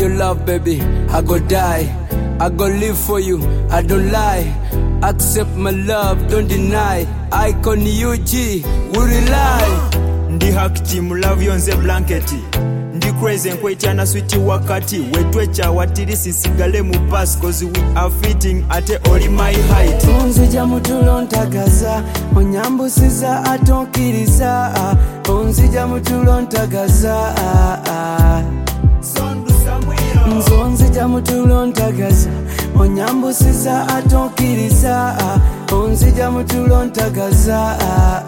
your love, baby, I go die. I go live for you, I don't lie. Accept my love, don't deny. Icon UG, we rely. Ndi hack team love yonze blanketi. Ndi crazy nkwetyana switi wakati. Wetwecha watiri sisigale mu pass. Cause we are fitting ate oli my height. Onzija mutulo ntagaza, onyambusiza atonkiriza. Onzija mutulo ntagaza. Onzija mutulo ntagaza, onyambusiza atonkiriza. Onzija mutulo ntagaza.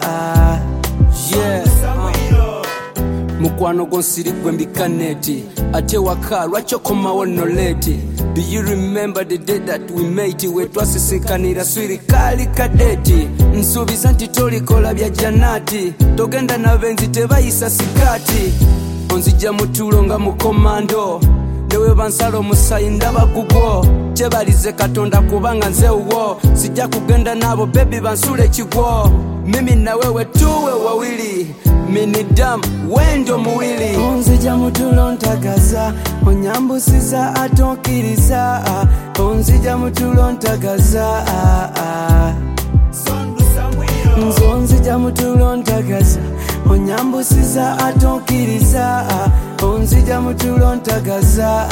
Yeah. Mukwano gonsiri gwembikaneti ate waka lwachokomawo noleti. Do you remember the day that we met? We twasisikanira swiri kali kadeti. Nsubiza nti tolikola bya janati, togenda nabenzi tebayisa sikati. Onzija mutulo nga mukomando, newe bansalo musayi ndaba gugwo. Kyebalize Katonda kubanga nze uwo, sijja kugenda nabo baby bansule kigwo. Mimi na wewe tuwe wawili, mini dam wendo muwili. Onzija mutulo ntagaza, onyambusiza atonkiriza. Onzija mutulo ntagaza. Onzija mutulo ntagaza, onyambusiza atonkiriza. Onzija mutulo ntagaza.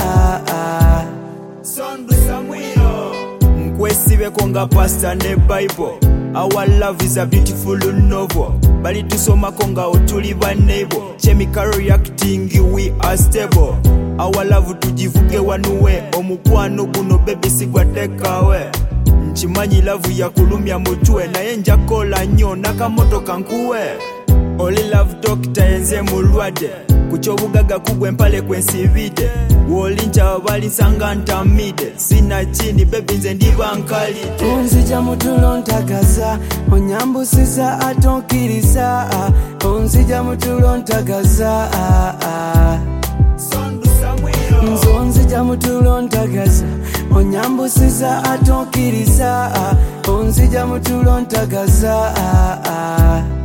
Nkwesibeko nga pastor ne Bible. Our love is a beautiful novel. Bali tusomako nga otuli ba neighbor. Chemical reacting, we are stable. Our love tujivuge wanuwe. Omukwano guno baby sigwa tekawe. Nchimanyi love ya kulumya mutwe. Naye njakola nnyo nakamoto kankuwe. Oli love doctor enze mulwadde. Kuchobugaga kugwe mpale kwensibide. Wolincha wabali sanga ntamide. Sina chini baby nze ndiba nkalite. Onzija mutulo ntagaza, onyambusiza atonkiriza. Onzija mutulo ntagaza. Onzija mutulo ntagaza, onyambusiza atonkiriza. Onzija mutulo ntagaza.